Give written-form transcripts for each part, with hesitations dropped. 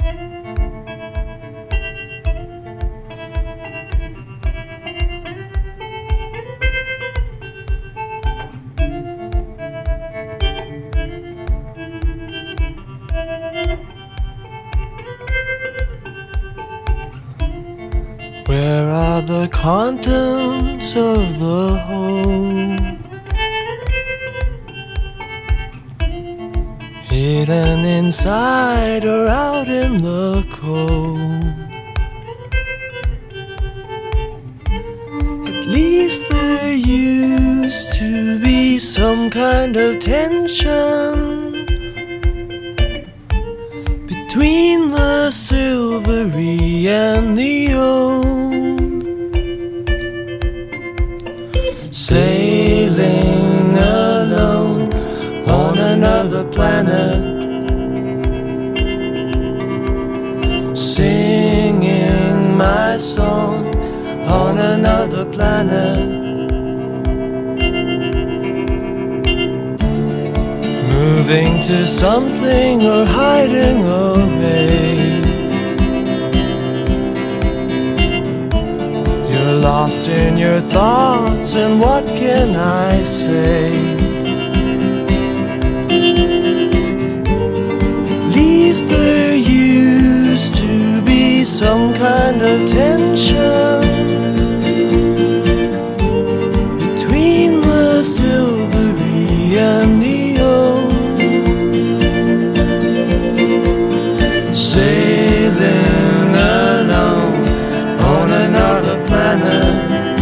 Where are the contents of the home? Hidden inside or out in the cold? At least there used to be some kind of tension between the silvery and the old. Sailing alone on another planet, singing my song on another planet, moving to something or hiding away. You're lost in your thoughts, and what can I say? At least there used to be some kind of tension between the silvery and the old. Sailing alone on another planet,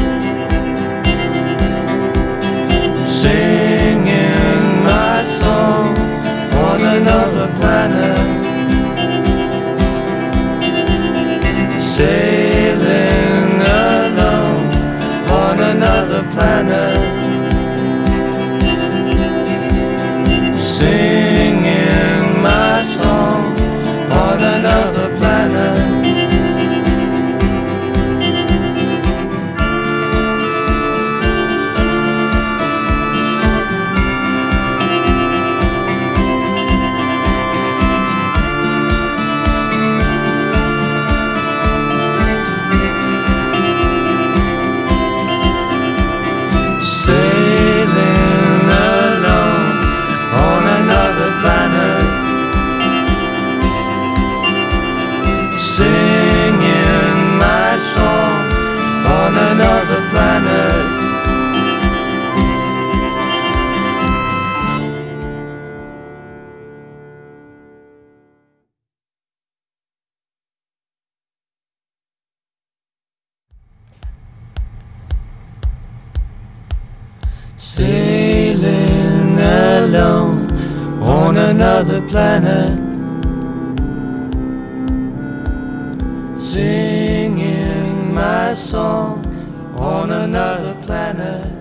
singing my song on another planet, sailing alone on another planet, singing my song on another planet. Sailing alone on another planet, singing my song on another planet. Sailing alone on another planet, singing my song on another planet.